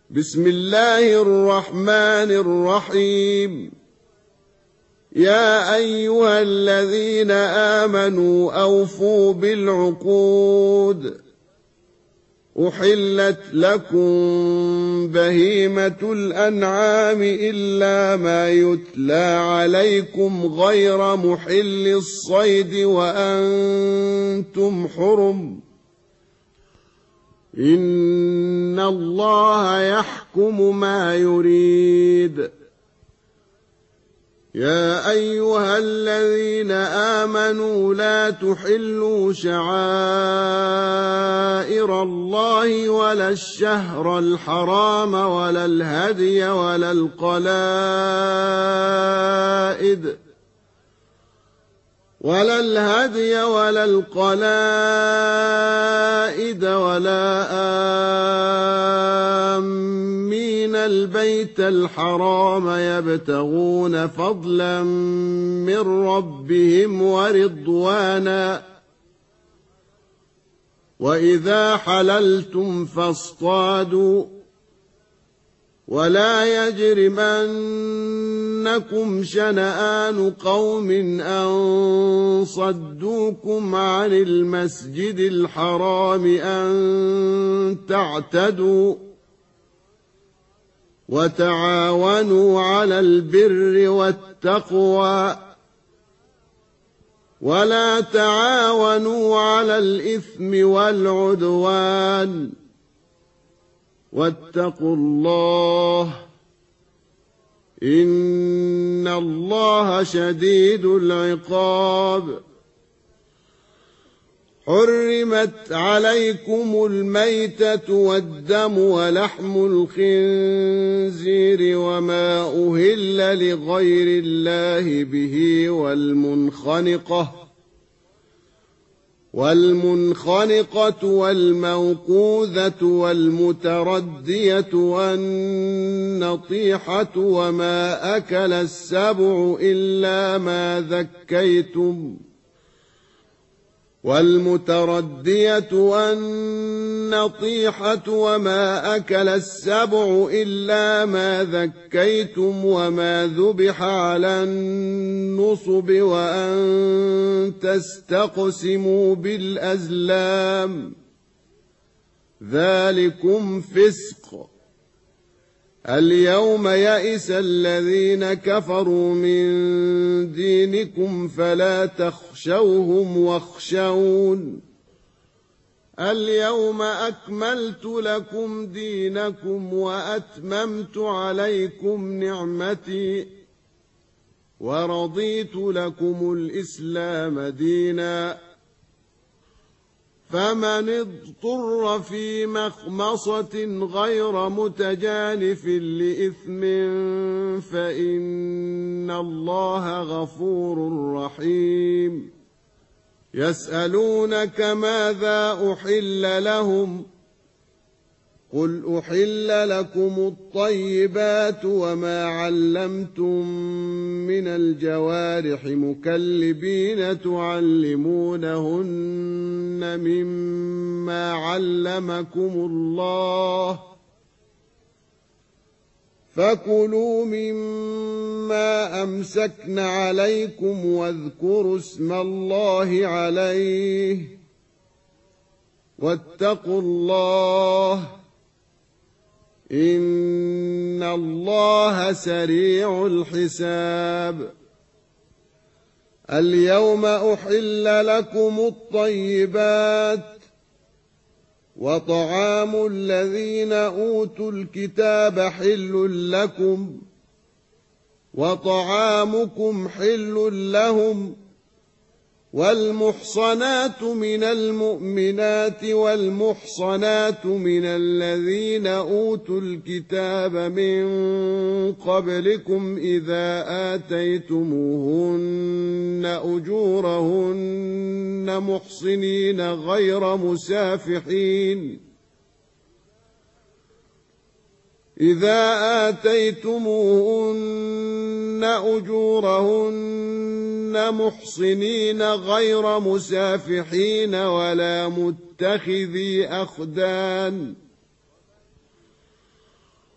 بسم الله الرحمن الرحيم. يا أيها الذين آمنوا أوفوا بالعقود. أحلت لكم بهيمة الأنعام إلا ما يتلى عليكم غير محل الصيد وأنتم حرم. إن الله يحكم ما يريد. يا أيها الذين آمنوا لا تحلوا شعائر الله ولا الشهر الحرام ولا الهدي ولا القلائد ولا آمين البيت الحرام يبتغون فضلا من ربهم ورضوانا. وإذا حللتم فاصطادوا ولا يجرمنكم شنآن قوم أن صدوكم عن المسجد الحرام أن تعتدوا. وتعاونوا على البر والتقوى ولا تعاونوا على الإثم والعدوان. واتقوا الله إن الله شديد العقاب. حرمت عليكم الميتة والدم ولحم الخنزير وما أهل لغير الله به والمنخنقة والموقوذة والمتردية والنطيحة وما أكل السبع إلا ما ذكيتم وما ذبح على النصب وأن تستقسموا بالأزلام ذلكم فسق. اليوم يئس الذين كفروا من دينكم فلا تخشوهم واخشون. اليوم أكملت لكم دينكم وأتممت عليكم نعمتي ورضيت لكم الإسلام دينا. فمن اضطر في مخمصة غير متجانف لإثم فإن الله غفور رحيم. يسألونك ماذا أحل لهم قل أحل لكم الطيبات وما علمتم من الجوارح مكلبين تعلمونهن مما علمكم الله فكلوا مما أمسكن عليكم واذكروا اسم الله عليه واتقوا الله إن الله سريع الحساب. اليوم أحل لكم الطيبات وطعام الذين أوتوا الكتاب حل لكم وطعامكم حل لهم. والمحصنات من المؤمنات والمحصنات من الذين أوتوا الكتاب من قبلكم إذا آتيتموهن أجورهن محصنين غير مسافحين إذا آتيتموهن أجورهن محصنين غير مسافحين ولا متخذي أخدان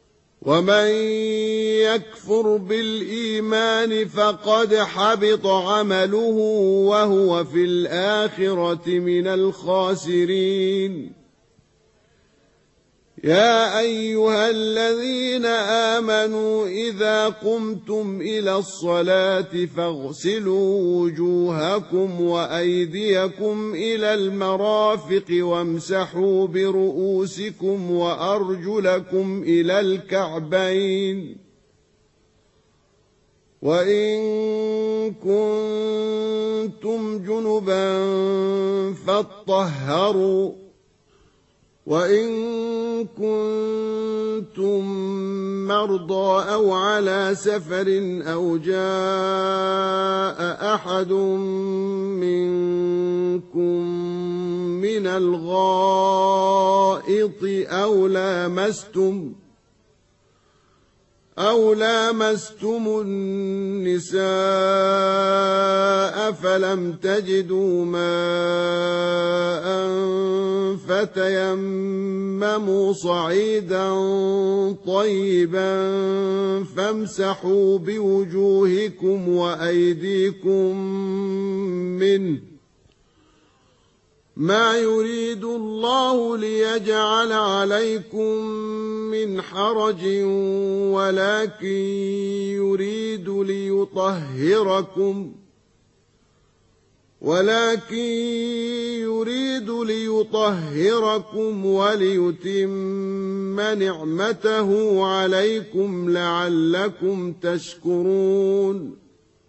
ومن يكفر بالإيمان فقد حبط عمله وهو في الآخرة من الخاسرين. يا أيها الذين آمنوا إذا قمتم إلى الصلاة فاغسلوا وجوهكم وأيديكم إلى المرافق وامسحوا برؤوسكم وأرجلكم إلى الكعبين، وإن كنتم جنبا فاطهروا، وإن كنتم مرضى أو على سفر أو جاء أحد منكم من الغائط أو لامستم النساء فلم تجدوا ماء فتيمموا صعيدا طيبا فامسحوا بوجوهكم وأيديكم منه، ما يريد الله ليجعل عليكم من حرج ولكن يريد ليطهركم وليتم نعمته عليكم لعلكم تشكرون.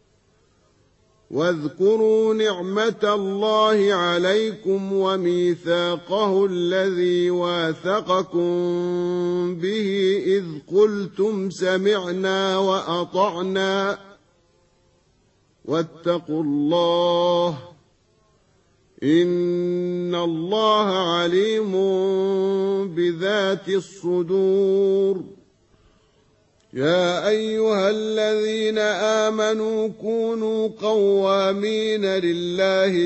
واذكروا نعمة الله عليكم وميثاقه الذي واثقكم به إذ قلتم سمعنا وأطعنا واتقوا الله إن الله عليم بذات الصدور. يا أيها الذين آمنوا كونوا قوامين لله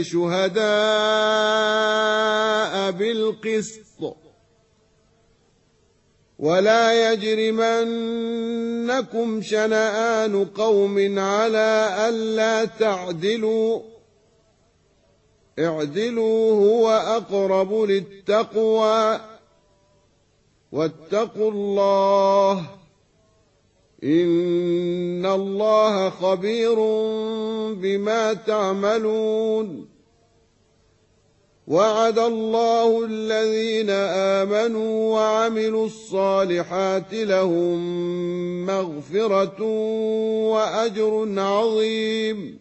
شهداء بالقسط ولا يجرمنكم شنآن قوم على ألا تعدلوا، اعدلوا هو أقرب للتقوى، واتقوا الله إن الله خبير بما تعملون. وعد الله الذين آمنوا وعملوا الصالحات لهم مغفرة وأجر عظيم،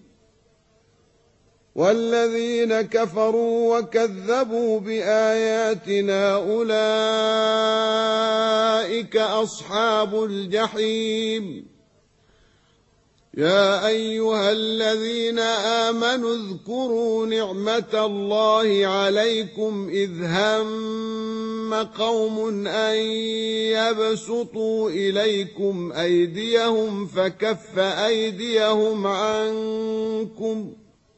والذين كفروا وكذبوا بآياتنا أولئك أصحاب الجحيم. يا أيها الذين آمنوا اذكروا نعمة الله عليكم إذ هم قوم أن يبسطوا إليكم أيديهم فكف أيديهم عنكم،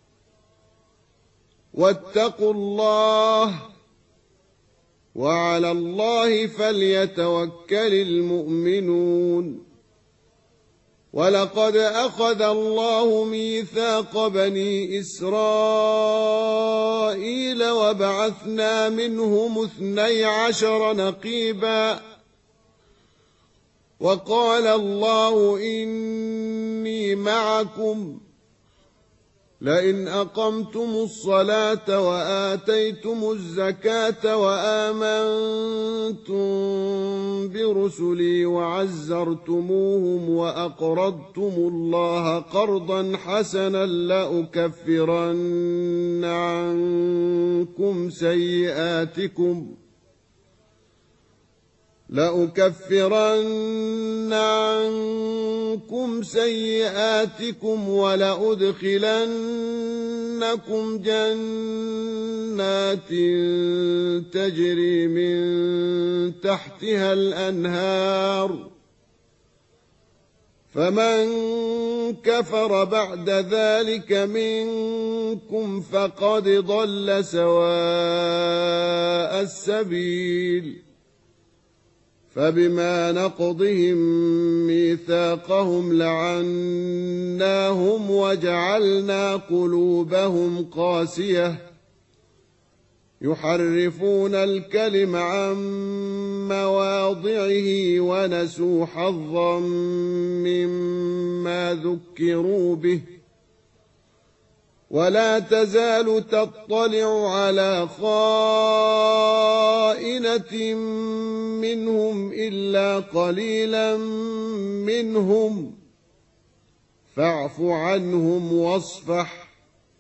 واتقوا الله وعلى الله فليتوكل المؤمنون. ولقد أخذ الله ميثاق بني إسرائيل وبعثنا منهم 12 نقيبا، وقال الله إني معكم لئن أقمتم الصلاة وآتيتم الزكاة وآمنتم برسلي وعزرتموهم وأقرضتم الله قرضا حسنا لأكفرن عنكم سيئاتكم ولأدخلنكم جنات تجري من تحتها الأنهار، فمن كفر بعد ذلك منكم فقد ضل سواء السبيل. فبما نقضهم ميثاقهم لعناهم وجعلنا قلوبهم قاسية يحرفون الكلم عن مواضعه ونسوا حظا مما ذكروا به ولا تزال تطلع على خائنة منهم إلا قليلا منهم فاعف عنهم واصفح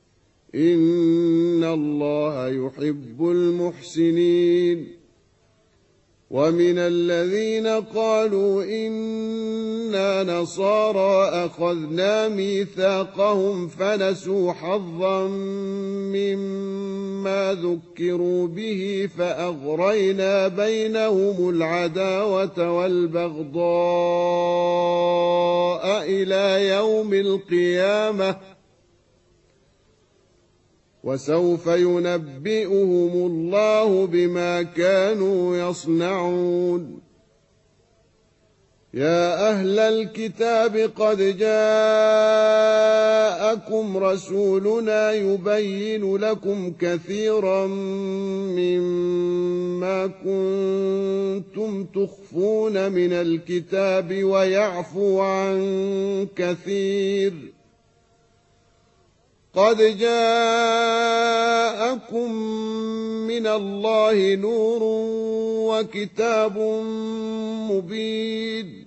إن الله يحب المحسنين ومن الذين قالوا إنا نصارى أخذنا ميثاقهم فنسوا حظا مما ذكروا به فأغرينا بينهم العداوة والبغضاء إلى يوم القيامة وسوف ينبئهم الله بما كانوا يصنعون يا أهل الكتاب قد جاءكم رسولنا يبين لكم كثيرا مما كنتم تخفون من الكتاب ويعفو عن كثير قد جاءكم من الله نور وكتاب مبين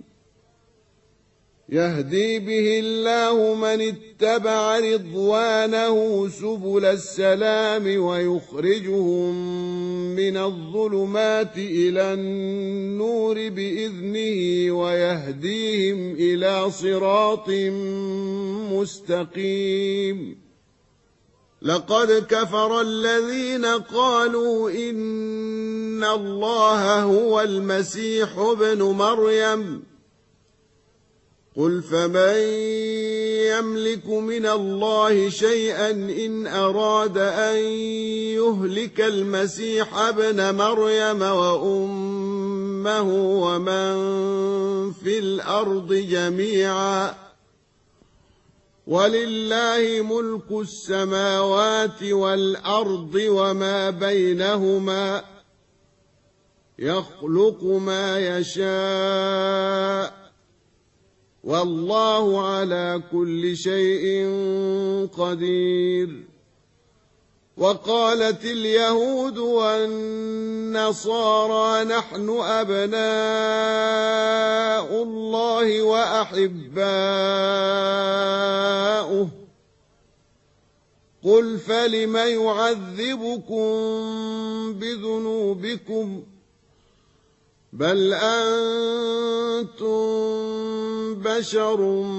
يهدي به الله من اتبع رضوانه سبل السلام ويخرجهم من الظلمات إلى النور بإذنه ويهديهم إلى صراط مستقيم لقد كفر الذين قالوا إن الله هو المسيح ابن مريم قل فمن يملك من الله شيئا إن أراد أن يهلك المسيح ابن مريم وأمه ومن في الأرض جميعا ولله ملك السماوات والأرض وما بينهما يخلق ما يشاء والله على كل شيء قدير وقالت اليهود والنصارى نحن أبناء الله وأحباؤه قل فلم يعذبكم بذنوبكم بل أنتم بشر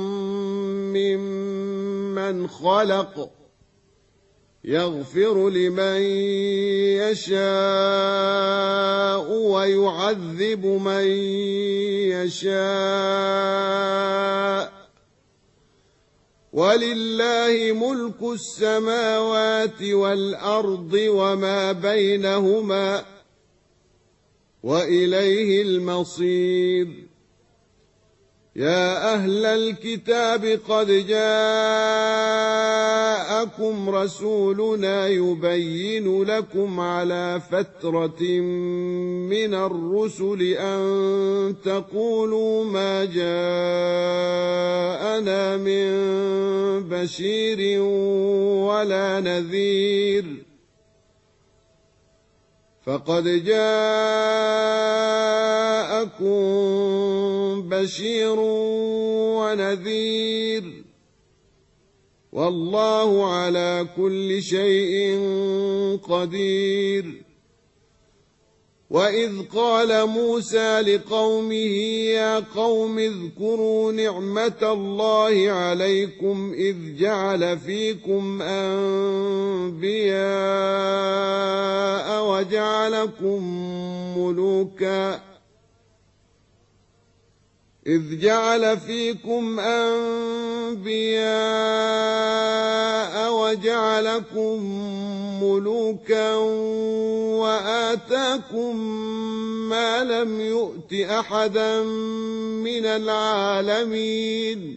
ممن خلق يغفر لمن يشاء ويعذب من يشاء ولله ملك السماوات والأرض وما بينهما وإليه المصير يا أهل الكتاب قد جاءكم رسولنا يبين لكم على فترة من الرسل أن تقولوا ما جاءنا من بشير ولا نذير فقد جاءكم بشير ونذير والله على كل شيء قدير وإذ قال موسى لقومه يا قوم اذكروا نعمة الله عليكم إذ جعل فيكم أنبياء وجعلكم ملوكا إذ جعل فيكم أنبياء وجعلكم ملوكا وآتاكم ما لم يؤت أحدا من العالمين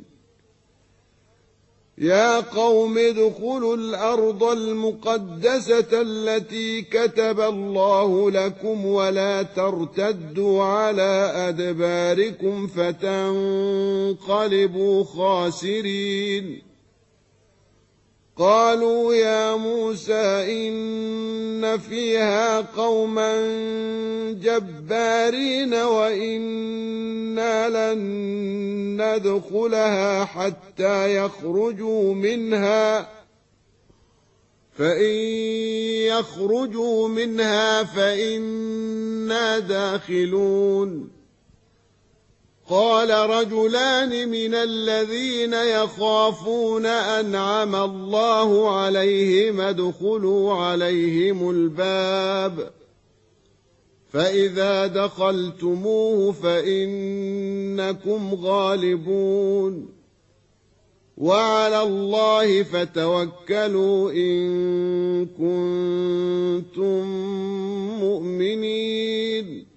يا قوم ادخلوا الأرض المقدسة التي كتب الله لكم ولا ترتدوا على أدباركم فتنقلبوا خاسرين قالوا يا موسى إن فيها قوما جبارين وإنا لن ندخلها حتى يخرجوا منها فإن يخرجوا منها فإنا داخلون قال رجلان من الذين يخافون أنعم الله عليهم ادخلوا عليهم الباب فإذا دخلتموه فإنكم غالبون وعلى الله فتوكلوا إن كنتم مؤمنين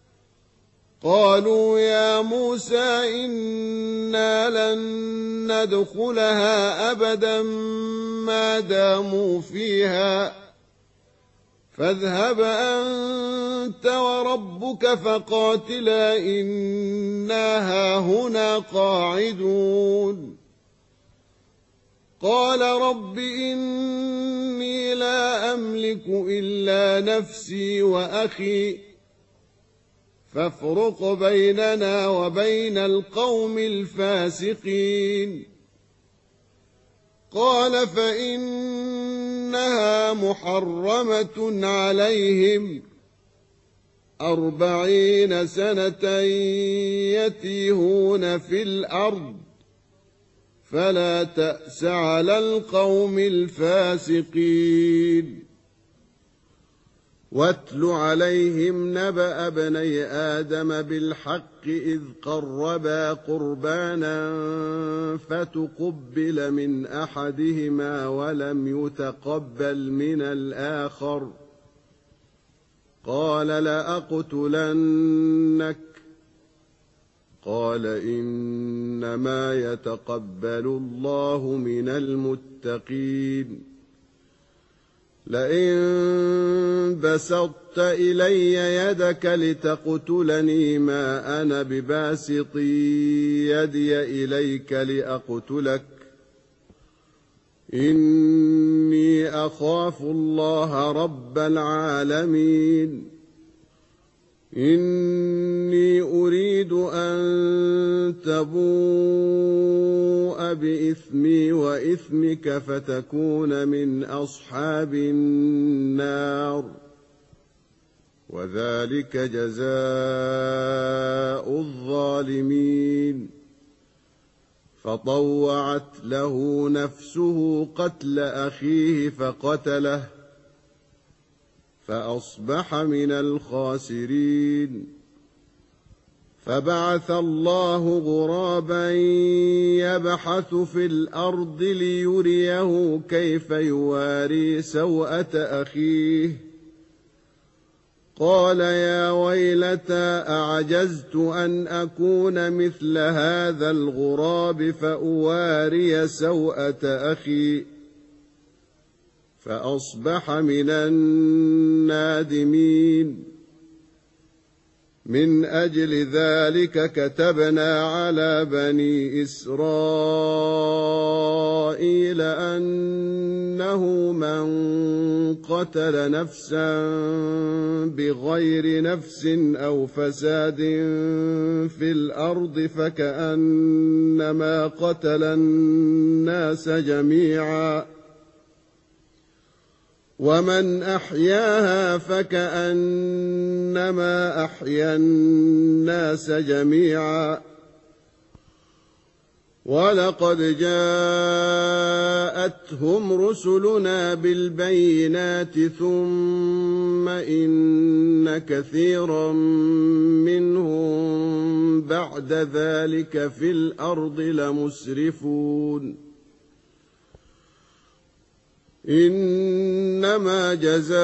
قالوا يا موسى إنا لن ندخلها أبدا ما داموا فيها فاذهب أنت وربك فقاتلا إنا هاهنا قاعدون قال رب إني لا أملك إلا نفسي وأخي فافرق بيننا وبين القوم الفاسقين قال فإنها محرمة عليهم 40 سنة يتيهون في الأرض فلا تأس على القوم الفاسقين واتل عليهم نبأ ابني آدم بالحق إذ قربا قربانا فتقبل من أحدهما ولم يتقبل من الآخر قال لأقتلنك قال إنما يتقبل الله من المتقين لئن بسطت إلي يدك لتقتلني ما أنا بباسط يدي إليك لأقتلك إني أخاف الله رب العالمين إني أريد أن تبوء بإثمي وإثمك فتكون من أصحاب النار وذلك جزاء الظالمين فطوعت له نفسه قتل أخيه فقتله فأصبح من الخاسرين فبعث الله غرابا يبحث في الأرض ليريه كيف يواري سوءة أخيه قال يا ويلتى أعجزت أن أكون مثل هذا الغراب فأواري سوءة أخي فأصبح من النادمين من أجل ذلك كتبنا على بني إسرائيل أنه من قتل نفسا بغير نفس أو فساد في الأرض فكأنما قتل الناس جميعا ومن أحياها فكأنما أحيا الناس جميعا ولقد جاءتهم رسلنا بالبينات ثم إن كثيرا منهم بعد ذلك في الأرض لمسرفون إنما جزاء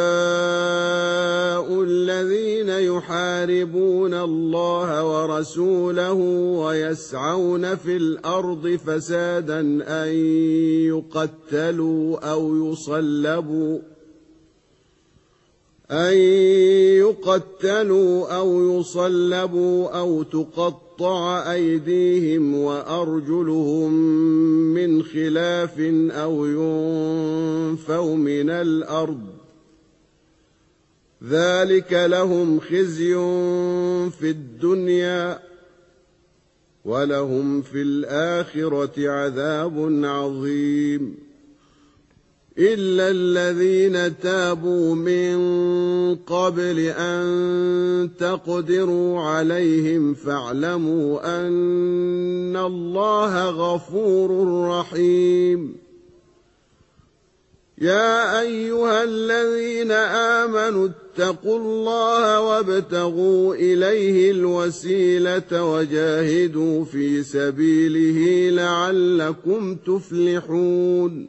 الذين يحاربون الله ورسوله ويسعون في الأرض فسادا أن يقتلوا أو يصلبوا أو تقطع أيديهم وأرجلهم من خلاف أو ينفوا من الأرض ذلك لهم خزي في الدنيا ولهم في الآخرة عذاب عظيم إلا الذين تابوا من قبل أن تقدروا عليهم فاعلموا أن الله غفور رحيم يا أيها الذين آمنوا اتقوا الله وابتغوا إليه الوسيلة وجاهدوا في سبيله لعلكم تفلحون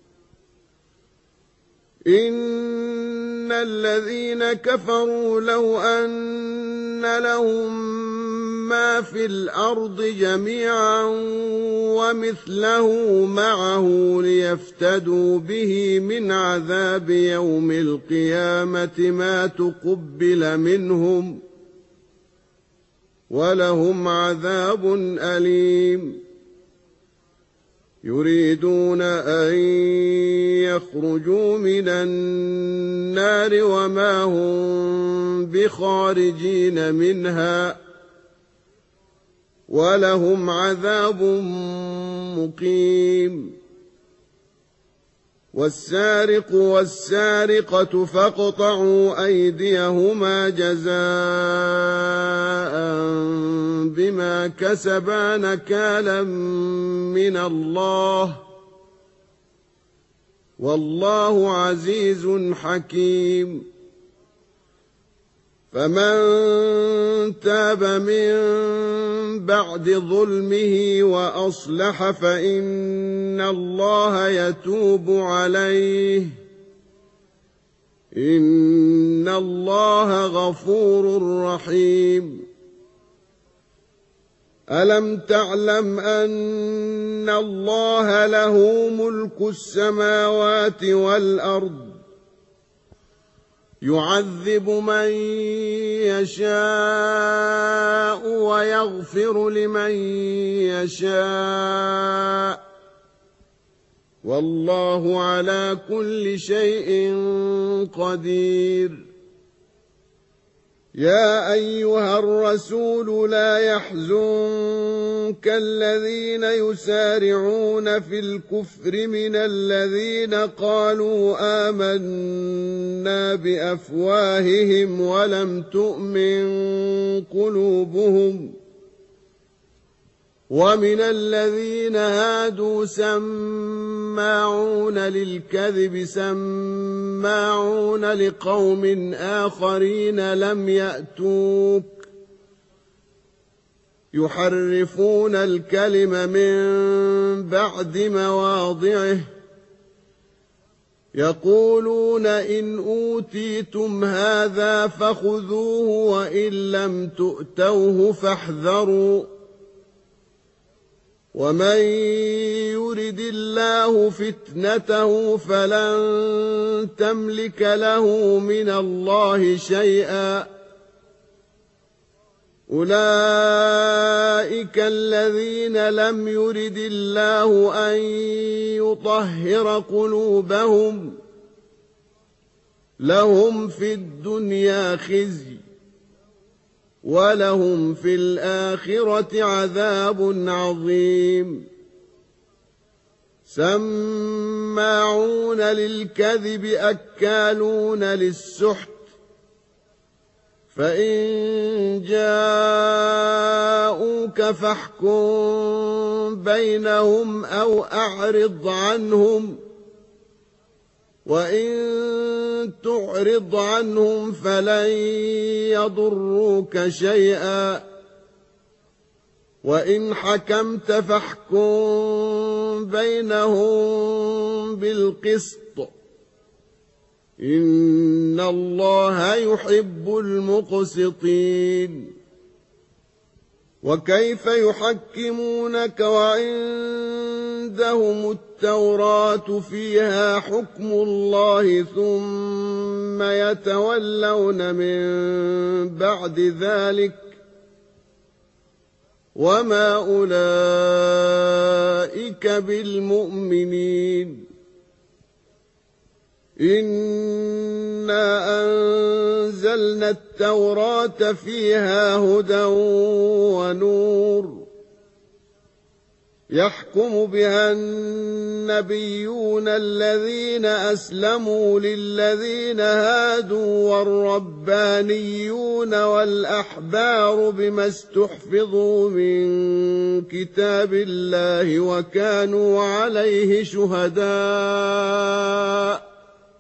إن الذين كفروا لو أن لهم ما في الأرض جميعا ومثله معه ليفتدوا به من عذاب يوم القيامة ما تقبل منهم ولهم عذاب أليم يريدون أن يخرجوا من النار وما هم بخارجين منها ولهم عذاب مقيم والسارق والسارقة فاقطعوا أيديهما جزاء بما كسبا نكالا من الله والله عزيز حكيم فمن تاب من بعد ظلمه وأصلح فإن الله يتوب عليه إن الله غفور رحيم ألم تعلم أن الله له ملك السماوات والأرض يعذب من يشاء ويغفر لمن يشاء والله على كل شيء قدير يا أيها الرسول لا يحزنك الذين يسارعون في الكفر من الذين قالوا آمنا بأفواههم ولم تؤمن قلوبهم ومن الذين هادوا سماعون للكذب سماعون لقوم آخرين لم يأتوك يحرفون الكلم من بعد مواضعه يقولون إن أوتيتم هذا فخذوه وإن لم تؤتوه فاحذروا ومن يرد الله فتنته فلن تملك له من الله شيئا أولئك الذين لم يرد الله أن يطهر قلوبهم لهم في الدنيا خزي ولهم في الآخرة عذاب عظيم سماعون للكذب أكالون للسحت فإن جاءوك حكموك فاحكم بينهم أو أعرض عنهم، وإن تعرض عنهم فلن يضروك شيئا، وإن حكمت فاحكم بينهم بالقسط، إن الله يحب المقسطين. وكيف يحكمونك وعندهم التوراة فيها حكم الله ثم يتولون من بعد ذلك وما أولئك بالمؤمنين. إنا أنزلنا التوراة فيها هدى ونور يحكم بها النبيون الذين أسلموا للذين هادوا والربانيون والأحبار بما استحفظوا من كتاب الله وكانوا عليه شهداء.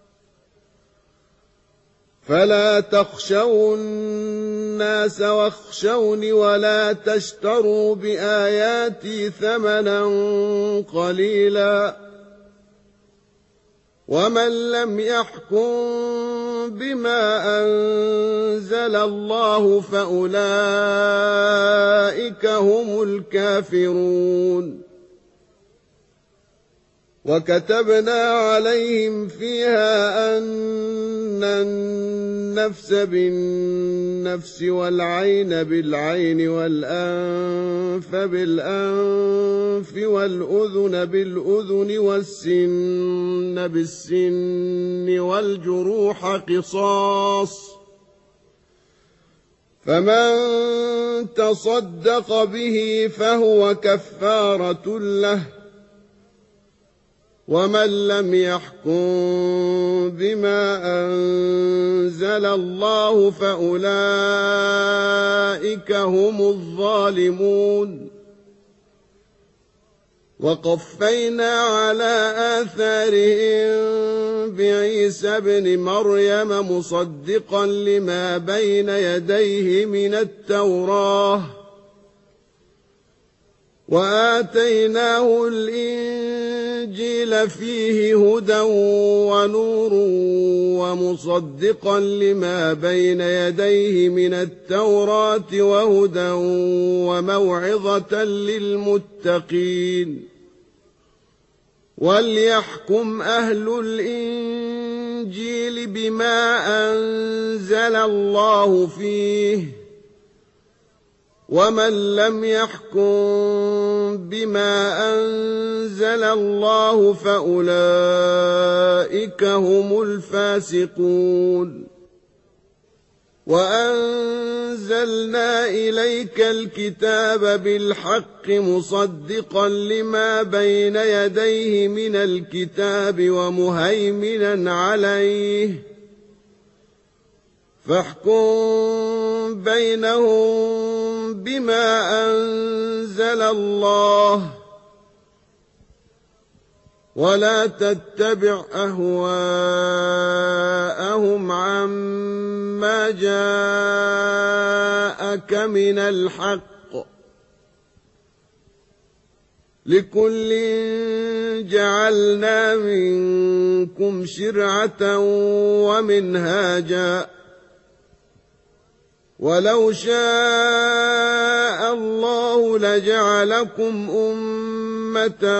فلا تخشوا الناس واخشوني ولا تشتروا بآياتي ثمنا قليلا، ومن لم يحكم بما أنزل الله فأولئك هم الكافرون. وكتبنا عليهم فيها أن النفس بالنفس والعين بالعين والأنف بالأنف والأذن بالأذن والسن بالسن والجروح قصاص، فمن تصدق به فهو كفارة له، ومن لم يحكم بما أنزل الله فأولئك هم الظالمون. وقفينا على آثارهم بعيسى ابن مريم مصدقا لما بين يديه من التوراة، وآتيناه الإنجيل فيه هدى ونور ومصدقا لما بين يديه من التوراة وهدى وموعظة للمتقين. وليحكم أهل الإنجيل بما أنزل الله فيه، ومن لم يحكم بما أنزل الله فأولئك هم الفاسقون. وأنزلنا إليك الكتاب بالحق مصدقا لما بين يديه من الكتاب ومهيمنا عليه، فاحكم بينهم بما أنزل الله، ولا تتبع أهواءهم عما جاءك من الحق، لكل جعلنا منكم شرعة ومنهاجا، ولو شاء الله لجعلكم أمة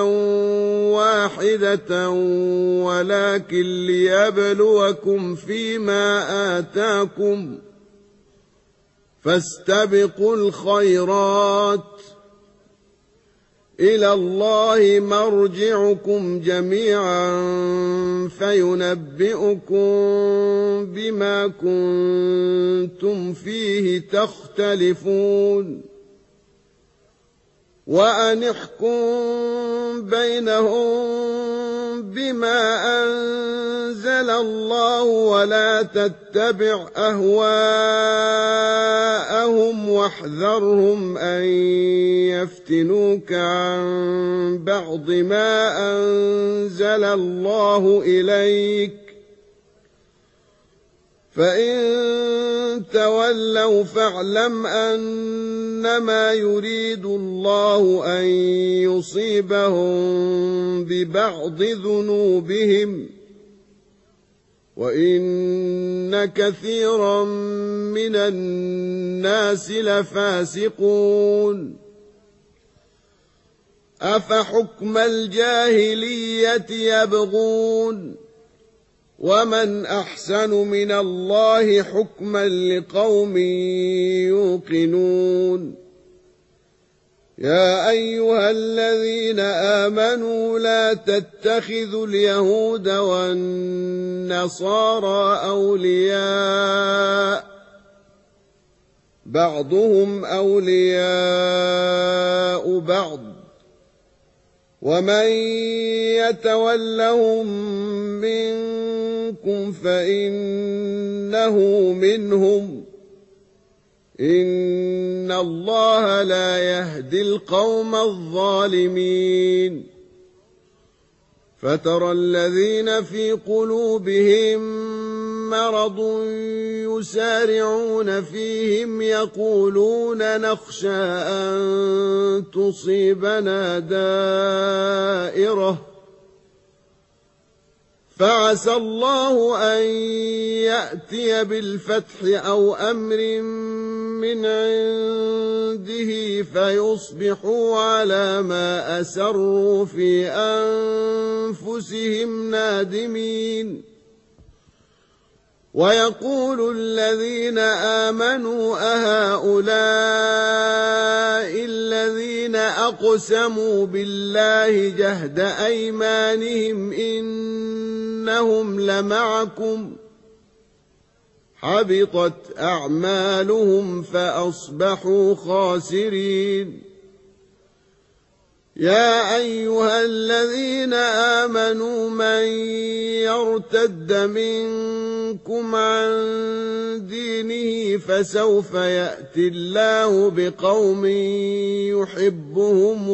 واحدة ولكن ليبلوكم فيما آتاكم، فاستبقوا الخيرات، إلى الله مرجعكم جميعا فينبئكم بما كنتم فيه تختلفون. وأن احكم بينهم بما أنزل الله ولا تتبع أهواءهم واحذرهم أن يفتنوك عن بعض ما أنزل الله إليك فإن تولوا فاعلم أنما يريد الله أن يصيبهم ببعض ذنوبهم وإن كثيرا من الناس لفاسقون أفحكم الجاهلية يبغون ومن أحسن من الله حكما لقوم يوقنون يا أيها الذين آمنوا لا تتخذوا اليهود والنصارى أولياء بعضهم أولياء بعض ومن يتولهم منكم فإنه منهم إن الله لا يهدي القوم الظالمين فترى الذين في قلوبهم مرض يسارعون فيهم يقولون نخشى أن تصيبنا دائرة فعسى الله أن يأتي بالفتح أو أمر من عنده فيصبحوا على ما أسروا في أنفسهم نادمين ويقول الذين آمنوا أهؤلاء الذين أقسموا بالله جهد أيمانهم إنهم لمعكم حبطت أعمالهم فأصبحوا خاسرين يا أيها الذين آمنوا من يرتد منكم عن دينه فسوف يأتي الله بقوم يحبهم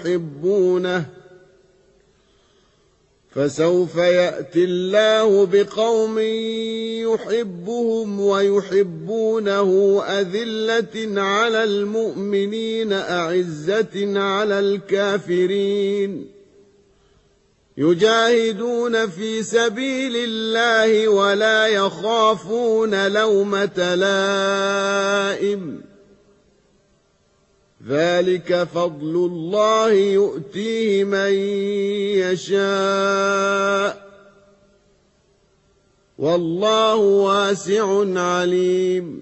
ويحبونه أذلة على المؤمنين أعزة على الكافرين يجاهدون في سبيل الله ولا يخافون لومة لائم ذلك فضل الله يؤتيه من يشاء والله واسع عليم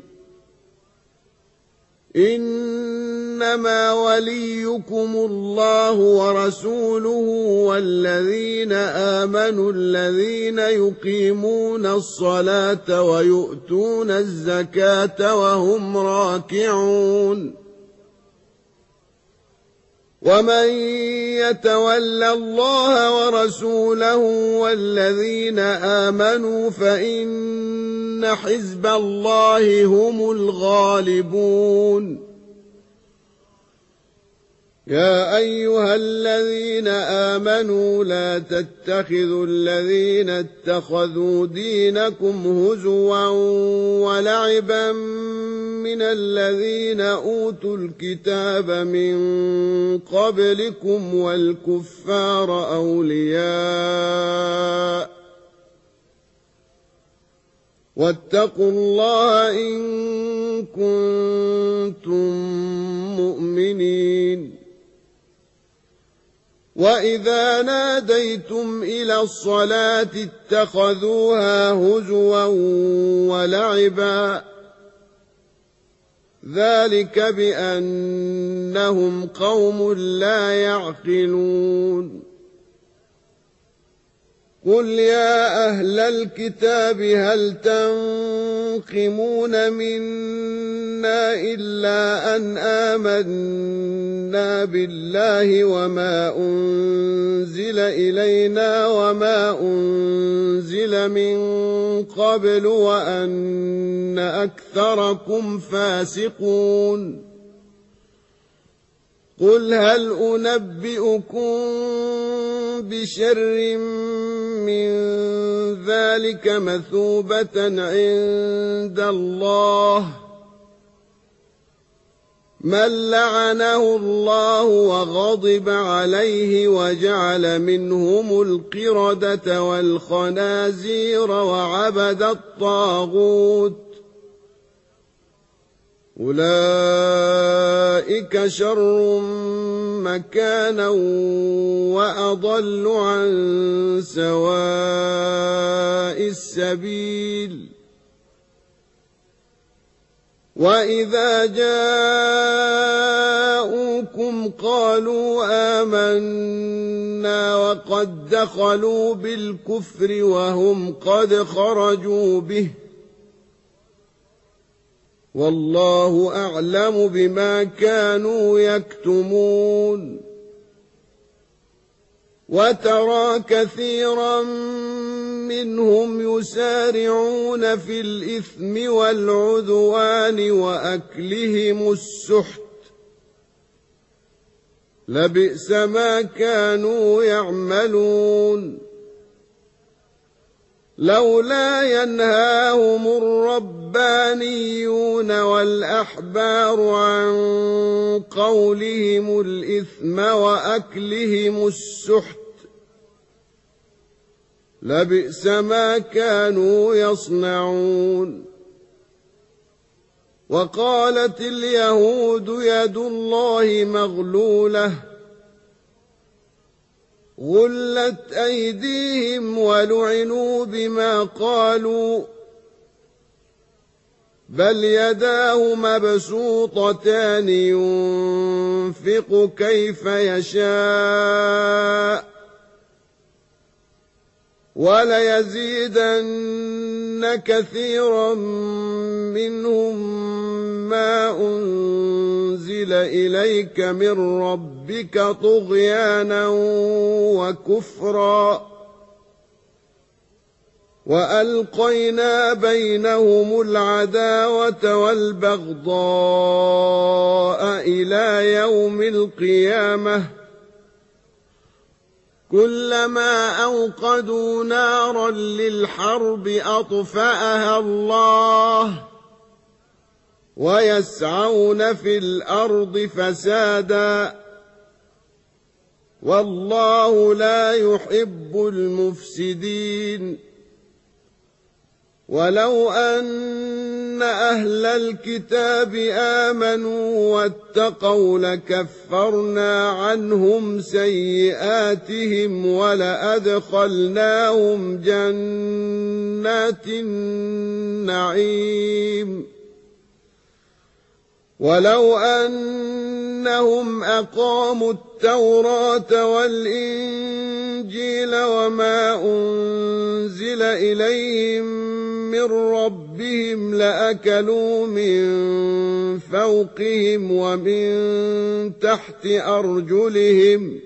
إنما وليكم الله ورسوله والذين آمنوا الذين يقيمون الصلاة ويؤتون الزكاة وهم راكعون ومن يتول الله ورسوله والذين آمنوا فإن حزب الله هم الغالبون يا أيها الذين آمنوا لا تتخذوا الذين اتخذوا دينكم هزوا ولعبا من الذين أوتوا الكتاب من قبلكم والكفار أولياء واتقوا الله إن كنتم مؤمنين وإذا ناديتم إلى الصلاة اتخذوها هزوا ولعبا ذلك بأنهم قوم لا يعقلون قل يا أهل الكتاب هل تنظرون ينقمون منا إلا أن آمنا بالله وما أنزل إلينا وما أنزل من قبل وأن أكثركم فاسقون قل هل أنبئكم بشر من ذلك مثوبة عند الله من لعنه الله وغضب عليه وجعل منهم القردة والخنازير وعبد الطاغوت أولئك شر مكانا وأضل عن سواء السبيل وإذا جاءوكم قالوا آمنا وقد دخلوا بالكفر وهم قد خرجوا به والله أعلم بما كانوا يكتمون وترى كثيرا منهم يسارعون في الإثم والعدوان وأكلهم السحت لبئس ما كانوا يعملون لولا ينهاهم الربانيون والأحبار عن قولهم الإثم وأكلهم السحت لبئس ما كانوا يصنعون وقالت اليهود يد الله مغلولة غلت أيديهم ولعنوا بما قالوا بل يداه مبسوطتان ينفق كيف يشاء وليزيدن كثيرا منهم ما أنزل إليك من ربك طغيانا وكفرا وألقينا بينهم العداوة والبغضاء إلى يوم القيامة كلما أوقدوا نارا للحرب أطفأها الله ويسعون في الأرض فسادا والله لا يحب المفسدين ولو أن أهل الكتاب آمنوا واتقوا لكفرنا عنهم سيئاتهم ولأدخلناهم جنات النعيم ولو أنهم أقاموا التوراة والإنجيل وما أنزل إليهم من ربهم لأكلوا من فوقهم ومن تحت أرجلهم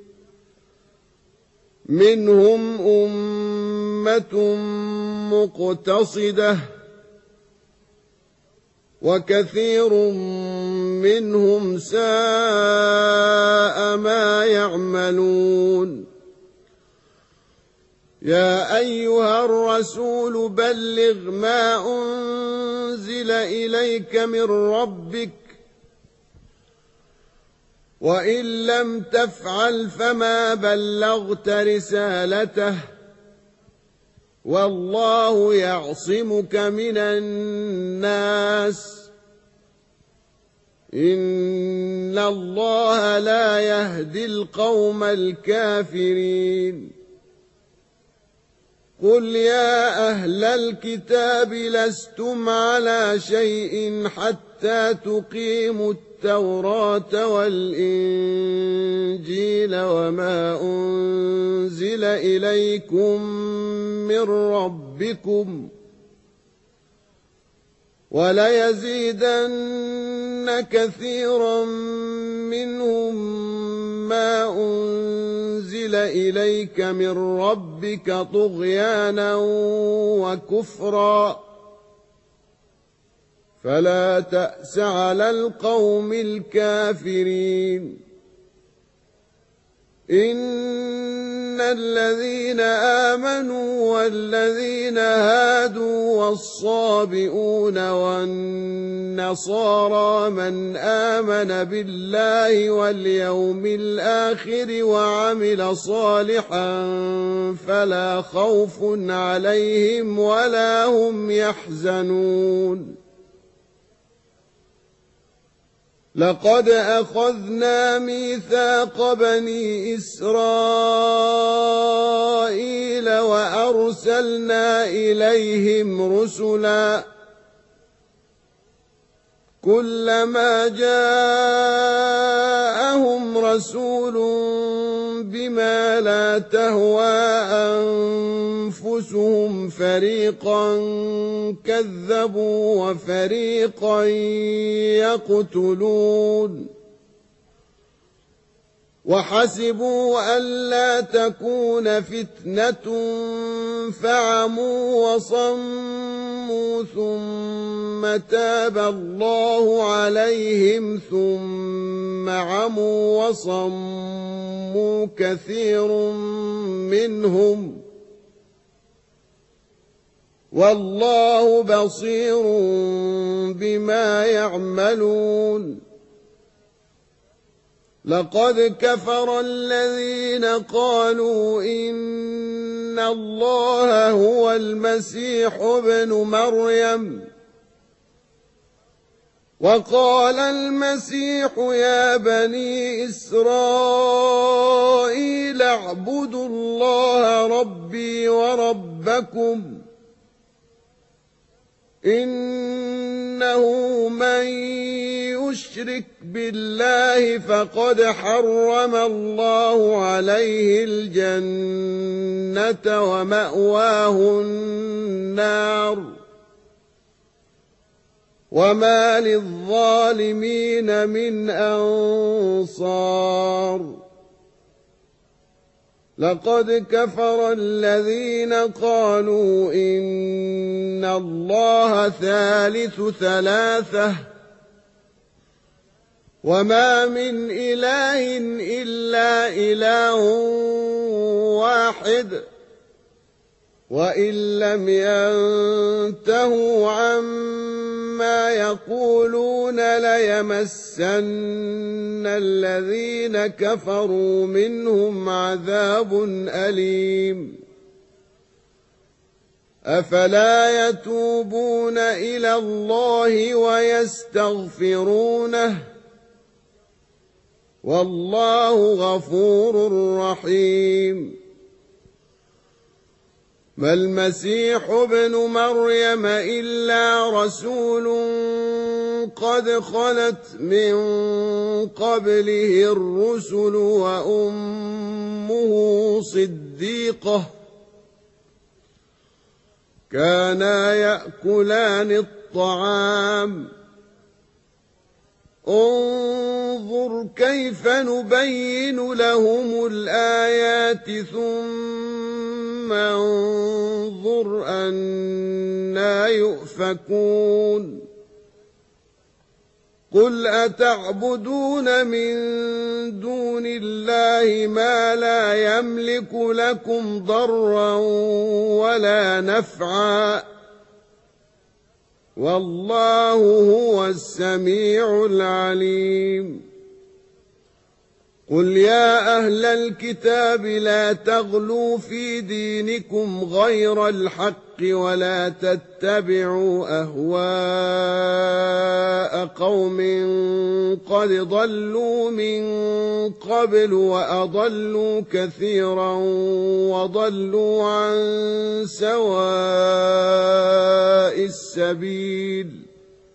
منهم أمة مقتصدة وكثير منهم ساء ما يعملون يا أيها الرسول بلغ ما أنزل إليك من ربك وإن لم تفعل فما بلغت رسالته والله يعصمك من الناس إن الله لا يهدي القوم الكافرين قل يا أهل الكتاب لستم على شيء حتى تقيموا التوراة والإنجيل وما أنزل إليكم من ربكم وليزيدن كثيرا منهم ما أنزل إليك من ربك طغيانا وكفرا فلا تأس على القوم الكافرين إن الذين آمنوا والذين هادوا والصابئون والنصارى من آمن بالله واليوم الآخر وعمل صالحا فلا خوف عليهم ولا هم يحزنون لقد أخذنا ميثاق بني إسرائيل وأرسلنا إليهم رسلا كلما جاءهم رسول بما لا تهوى أنفسهم فريقا كذبوا وفريقا يقتلون وحسبوا ألا تكون فتنة فعموا وصموا ثم تاب الله عليهم ثم عموا وصموا كثير منهم والله بصير بما يعملون لقد كفر الذين قالوا إن الله هو المسيح ابن مريم وقال المسيح يا بني إسرائيل اعبدوا الله ربي وربكم إنه من يشرك بالله فقد حرم الله عليه الجنة ومأواه النار وما للظالمين من أنصار لقد كفر الذين قالوا إن الله ثالث ثلاثة وما من إله إلا إله واحد وإن لم ينتهوا عما يقولون ليمسن الذين كفروا منهم عذاب أليم أفلا يتوبون إلى الله ويستغفرونه والله غفور رحيم ما المسيح ابن مريم إلا رسول قد خلت من قبله الرسل وأمه صديقة كانا يأكلان الطعام انظر كيف نبين لهم الآيات ثم انظر أنى يؤفكون قل أتعبدون من دون الله ما لا يملك لكم ضرا ولا نفعا والله هو السميع العليم قل يا أهل الكتاب لا تغلوا في دينكم غير الحق ولا تتبعوا أهواء قوم قد ضلوا من قبل وأضلوا كثيرا وضلوا عن سواء السبيل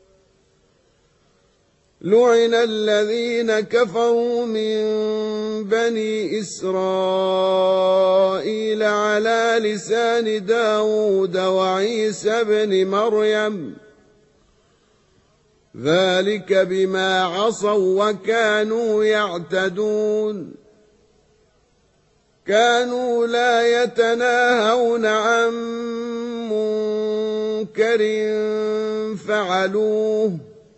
لعن الذين كفروا من بني إسرائيل على لسان داود وعيسى بن مريم ذلك بما عصوا وكانوا يعتدون كانوا لا يتناهون عن منكر فعلوه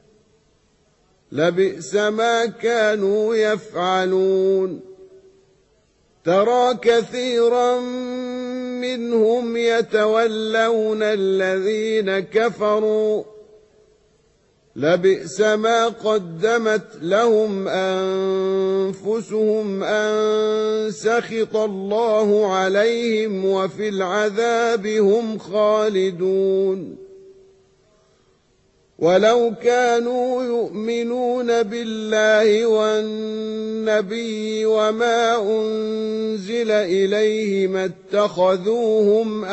لبئس ما كانوا يفعلون ترى كثيرا منهم يتولون الذين كفروا لبئس ما قدمت لهم أنفسهم أن سخط الله عليهم وفي العذاب هم خالدون ولو كانوا يؤمنون بالله والنبي وما أنزل إليه ما اتخذوهم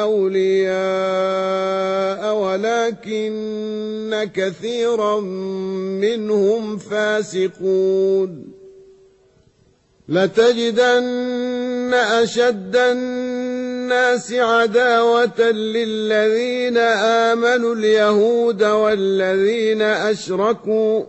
أولياء ولكن كثيرا منهم فاسقون لتجدن أشد الناس عداوة للذين آمنوا اليهود والذين أشركوا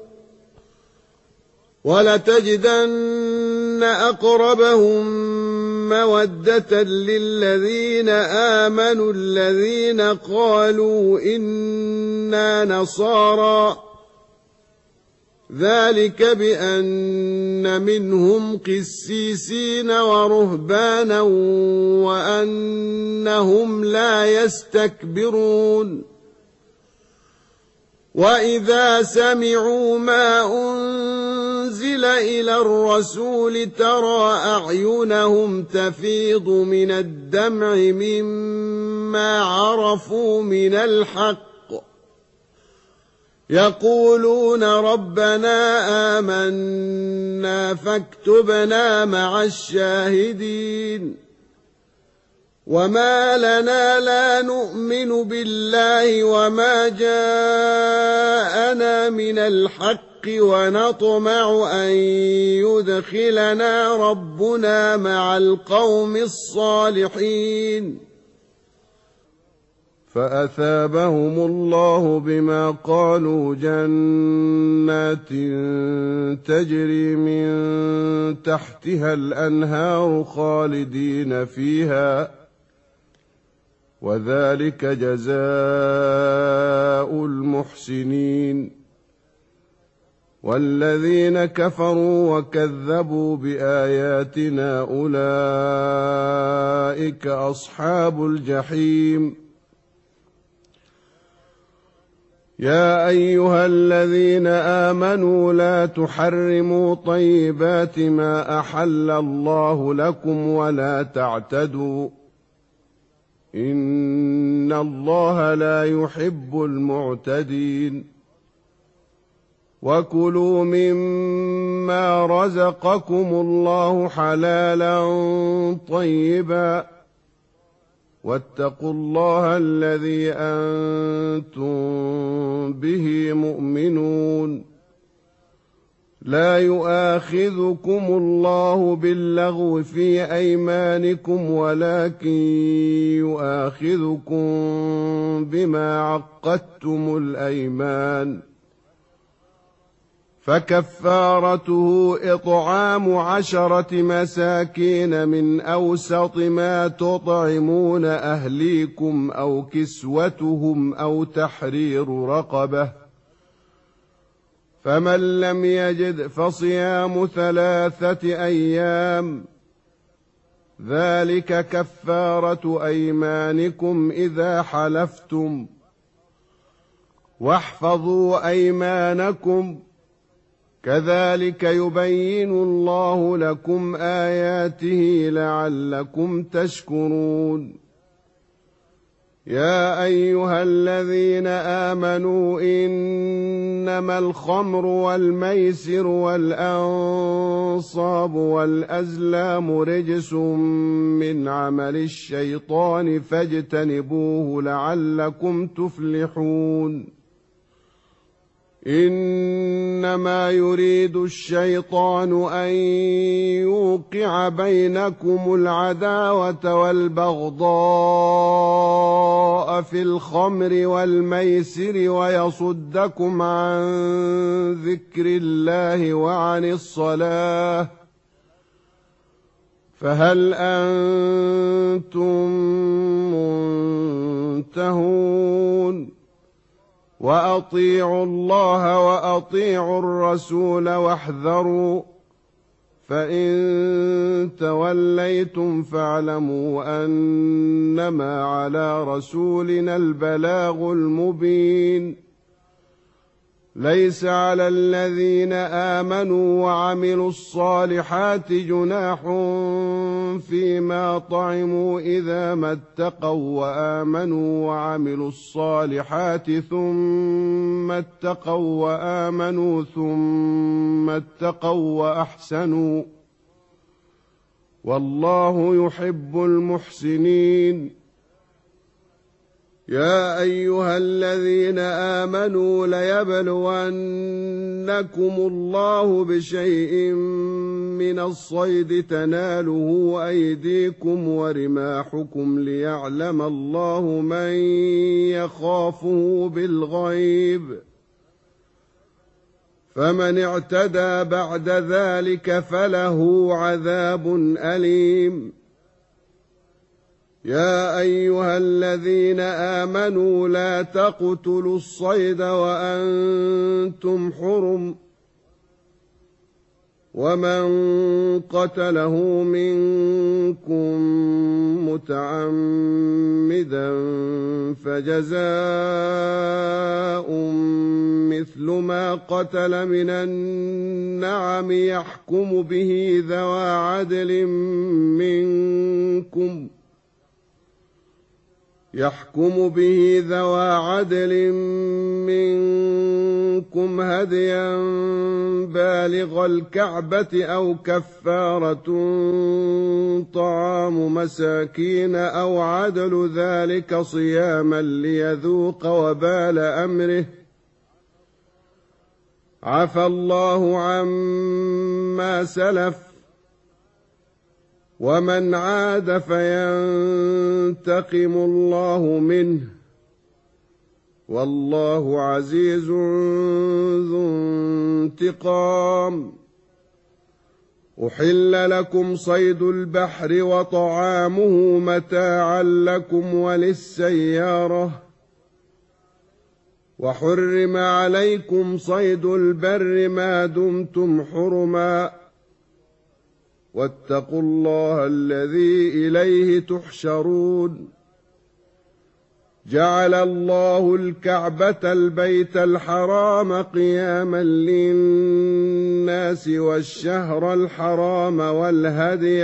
ولتجدن أقربهم مودة للذين آمنوا الذين قالوا إنا نصارى ذلك بأن منهم قسيسين ورهبانا وأنهم لا يستكبرون وإذا سمعوا ما أنزل إلى الرسول ترى أعينهم تفيض من الدمع مما عرفوا من الحق يقولون ربنا آمنا فاكتبنا مع الشاهدين وما لنا لا نؤمن بالله وما جاءنا من الحق ونطمع أن يدخلنا ربنا مع القوم الصالحين فأثابهم الله بما قالوا جنات تجري من تحتها الأنهار خالدين فيها وذلك جزاء المحسنين والذين كفروا وكذبوا بآياتنا أولئك أصحاب الجحيم يا أيها الذين آمنوا لا تحرموا طيبات ما أحل الله لكم ولا تعتدوا إن الله لا يحب المعتدين وكلوا مما رزقكم الله حلالا طيبا واتقوا الله الذي أنتم به مؤمنون لا يؤاخذكم الله باللغو في أيمانكم ولكن يؤاخذكم بما عقدتم الأيمان فكفارته إطعام 10 مساكين من أوسط ما تطعمون أهليكم أو كسوتهم أو تحرير رقبة فمن لم يجد فصيام 3 أيام ذلك كفارة أيمانكم إذا حلفتم واحفظوا أيمانكم كذلك يبين الله لكم آياته لعلكم تشكرون يا أيها الذين آمنوا إنما الخمر والميسر والأنصاب والأزلام رجس من عمل الشيطان فاجتنبوه لعلكم تفلحون إنما يريد الشيطان أن يوقع بينكم العداوة والبغضاء في الخمر والميسر ويصدكم عن ذكر الله وعن الصلاة فهل أنتم منتهون وأطيعوا الله وأطيعوا الرسول واحذروا فإن توليتم فاعلموا أنما على رسولنا البلاغ المبين ليس على الذين آمنوا وعملوا الصالحات جناح فيما طعموا إذا ما اتقوا وآمنوا وعملوا الصالحات ثم اتقوا وآمنوا ثم اتقوا وأحسنوا والله يحب المحسنين. يا أيها الذين آمنوا ليبلونكم الله بشيء من الصيد تناله أيديكم ورماحكم ليعلم الله من يخافه بالغيب فمن اعتدى بعد ذلك فله عذاب أليم. يا أيها الذين آمنوا لا تقتلوا الصيد وأنتم حرم ومن قتله منكم متعمدا فجزاء مثل ما قتل من النعم يحكم به ذوى عدل منكم هديا بالغ الكعبة أو كفارة طعام مساكين أو عدل ذلك صياما ليذوق وبال أمره عفى الله عما سلف ومن عاد فينتقم الله منه والله عزيز ذو انتقام. أحل لكم صيد البحر وطعامه متاعا لكم وللسيارة وحرم عليكم صيد البر ما دمتم حرما واتقوا الله الذي إليه تحشرون. جعل الله الكعبة البيت الحرام قياما للناس والشهر الحرام والهدي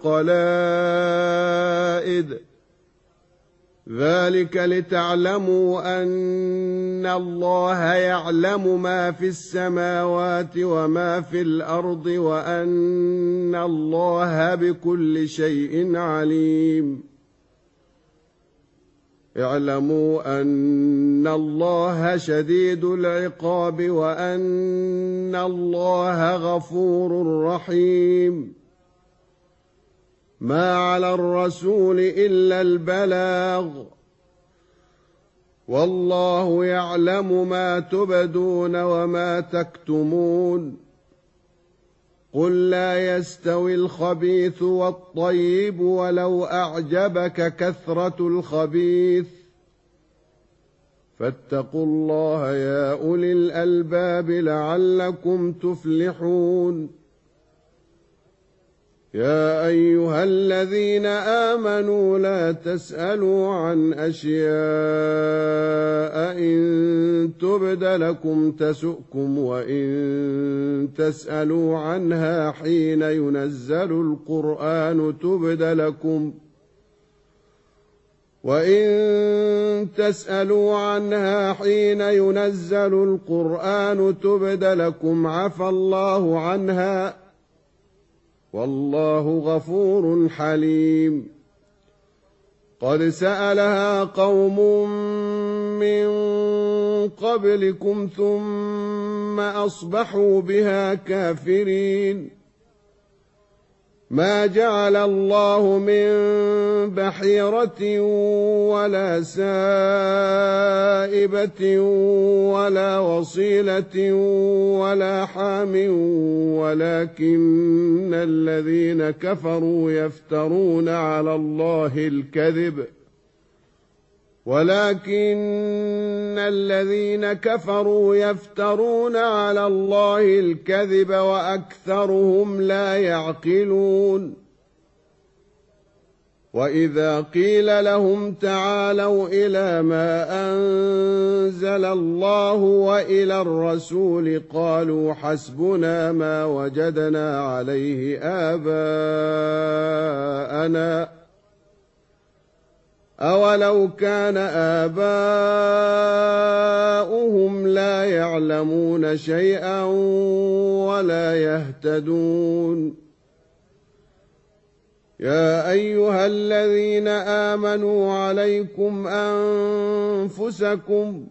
والقلائد ذلك لتعلموا أن الله يعلم ما في السماوات وما في الأرض وأن الله بكل شيء عليم. اعلموا أن الله شديد العقاب وأن الله غفور رحيم. ما على الرسول إلا البلاغ والله يعلم ما تبدون وما تكتمون. قل لا يستوي الخبيث والطيب ولو أعجبك كثرة الخبيث فاتقوا الله يا أولي الألباب لعلكم تفلحون. يا أيها الذين آمنوا لا تسألوا عن أشياء إن تبد لكم تسؤكم وإن تسألوا عنها حين ينزل القرآن تبد لكم عفى الله عنها والله غفور حليم. قد سألها قوم من قبلكم ثم أصبحوا بها كافرين. ما جعل الله من بحيرة ولا سائبة ولا وصيلة ولا حام ولكن الذين كفروا يفترون على الله الكذب وأكثرهم لا يعقلون وإذا قيل لهم تعالوا إلى ما أنزل الله وإلى الرسول قالوا حسبنا ما وجدنا عليه آباءنا أولو كان آباؤهم لا يعلمون شيئا ولا يهتدون يا أيها الذين آمنوا عليكم أنفسكم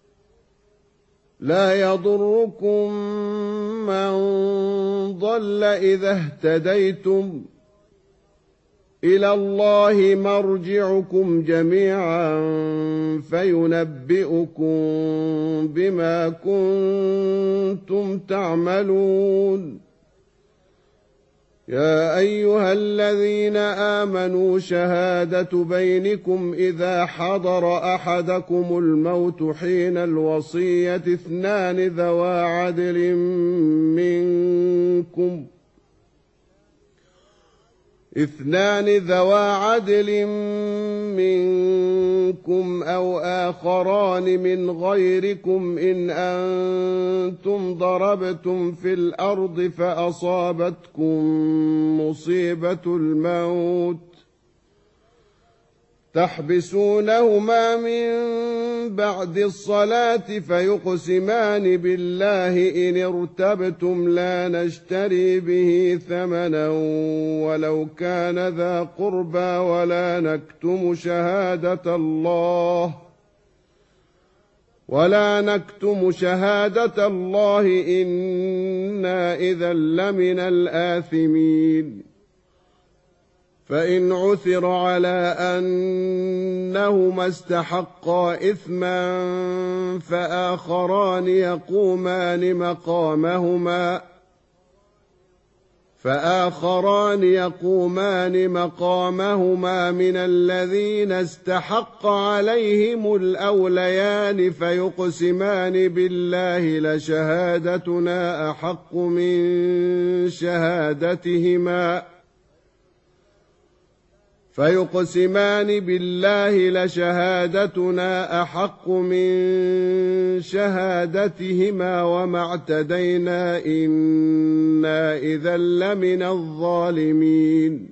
لا يضركم من ضل إذا اهتديتم إلى الله مرجعكم جميعا فينبئكم بما كنتم تعملون يا أيها الذين آمنوا شهادة بينكم إذا حضر أحدكم الموت حين الوصية اثنان ذوا عدل منكم أو آخران من غيركم إن أنتم ضربتم في الأرض فأصابتكم مصيبة الموت تحبسونهما من بعد الصلاة فيقسمان بالله إن ارتبتم لا نشتري به ثمنا ولو كان ذا قربى ولا نكتم شهادة الله إنا إذا لمن الآثمين فإن عثر على أنهما استحقا إثما فآخران يقومان مقامهما من الذين استحق عليهم الأوليان فيقسمان بالله لشهادتنا أحق من شهادتهما وما اعتدينا إنا إذا لمن الظالمين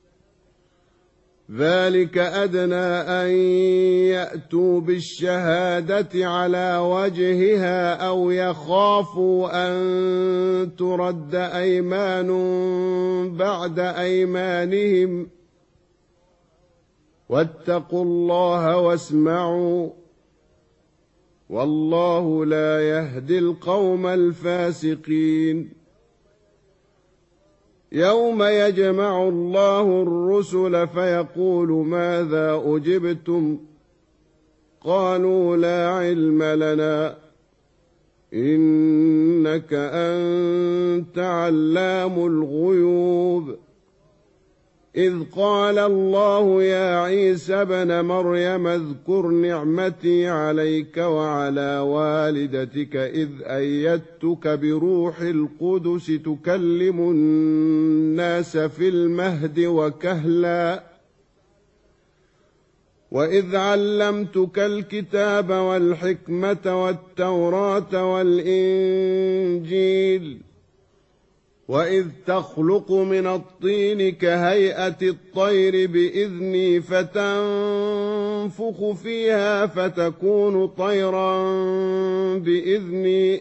ذلك أدنى أن يأتوا بالشهادة على وجهها أو يخافوا أن ترد أيمان بعد أيمانهم واتقوا الله واسمعوا والله لا يهدي القوم الفاسقين يوم يجمع الله الرسل فيقول ماذا أجبتم قالوا لا علم لنا إنك أنت علام الغيوب إذ قال الله يا عيسى ابن مريم اذكر نعمتي عليك وعلى والدتك إذ أيدتك بروح القدس تكلم الناس في المهد وكهلا وإذ علمتك الكتاب والحكمة والتوراة والإنجيل وإذ تخلق من الطين كهيئة الطير بإذني فتنفخ فيها فتكون طيرا بإذني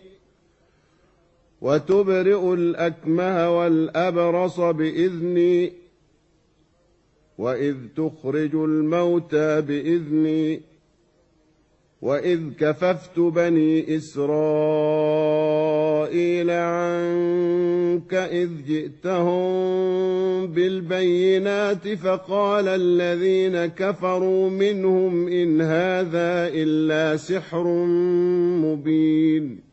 وتبرئ الأكمه والأبرص بإذني وإذ تخرج الموتى بإذني وإذ كففت بني إسرائيل عنك إذ جئتهم بالبينات فقال الذين كفروا منهم إن هذا إلا سحر مبين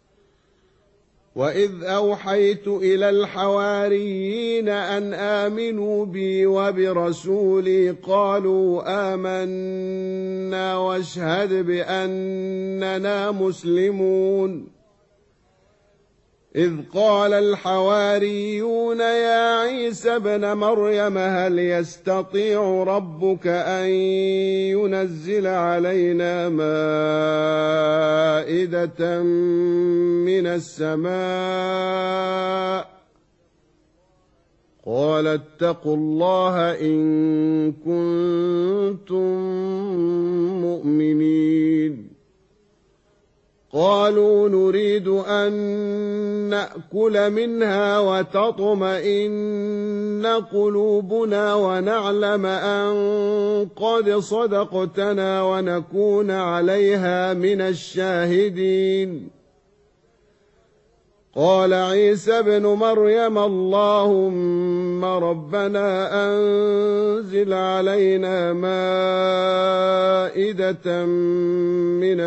وإذ أوحيت إلى الحواريين أن آمنوا بي وبرسولي قالوا آمنا واشهد بأننا مسلمون إذ قال الحواريون يا عيسى ابن مريم هل يستطيع ربك أن ينزل علينا مائدة من السماء قال اتقوا الله إن كنتم مؤمنين قالوا نريد أن نأكل منها وتطمئن قلوبنا ونعلم أن قد صدقتنا ونكون عليها من الشاهدين قال عيسى ابن مريم اللهم ربنا أنزل علينا مائدة من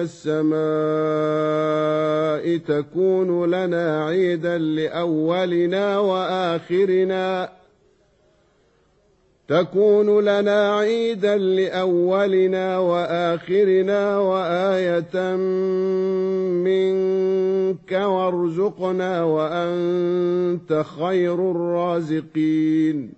السماء تكون لنا عيدا لأولنا وآخرنا وآية منك وارزقنا وأنت خير الرازقين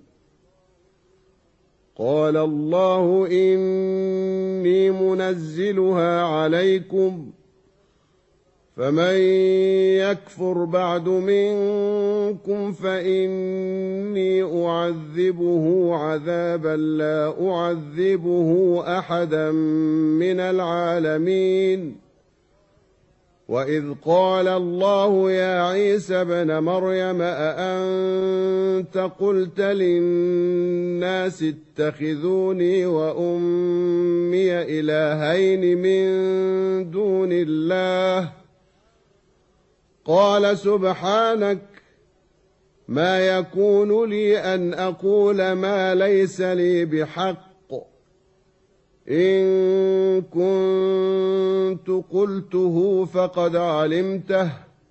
قال الله إني منزلها عليكم فمن يكفر بعد منكم فإني أعذبه عذابا لا أعذبه أحدا من العالمين وإذ قال الله يا عيسى ابن مريم أأنت قلت للناس اتخذوني وأمي إلهين من دون الله قال سبحانك ما يكون لي أن أقول ما ليس لي بحق إن كنت قلته فقد علمته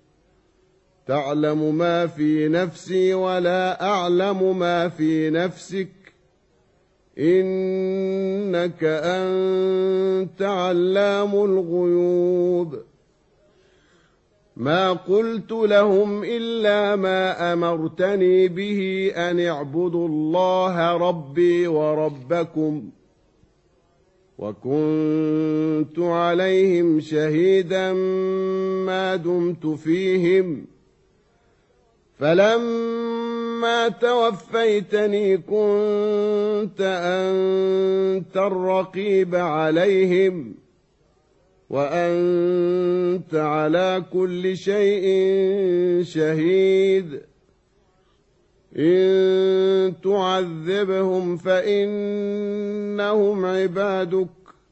تعلم ما في نفسي ولا أعلم ما في نفسك إنك أنت علام الغيوب ما قلت لهم إلا ما أمرتني به أن اعبدوا الله ربي وربكم وكنت عليهم شهيدا ما دمت فيهم فلما توفيتني كنت أنت الرقيب عليهم وأنت على كل شيء شهيد إن تعذبهم فإنهم عبادك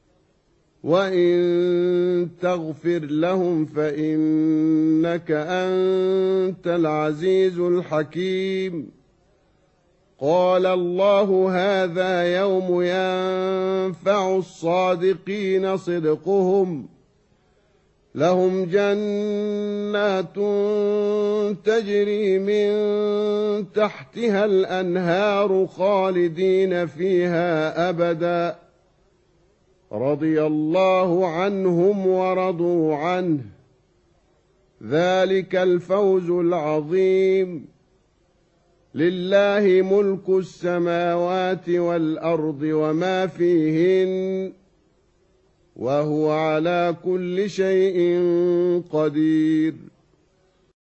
وإن تغفر لهم فإنك أنت العزيز الحكيم قال الله هذا يوم ينفع الصادقين صدقهم لهم جنات تجري من تحتها الأنهار خالدين فيها أبدا رضي الله عنهم ورضوا عنه ذلك الفوز العظيم لله ملك السماوات والأرض وما فيهن وهو على كل شيء قدير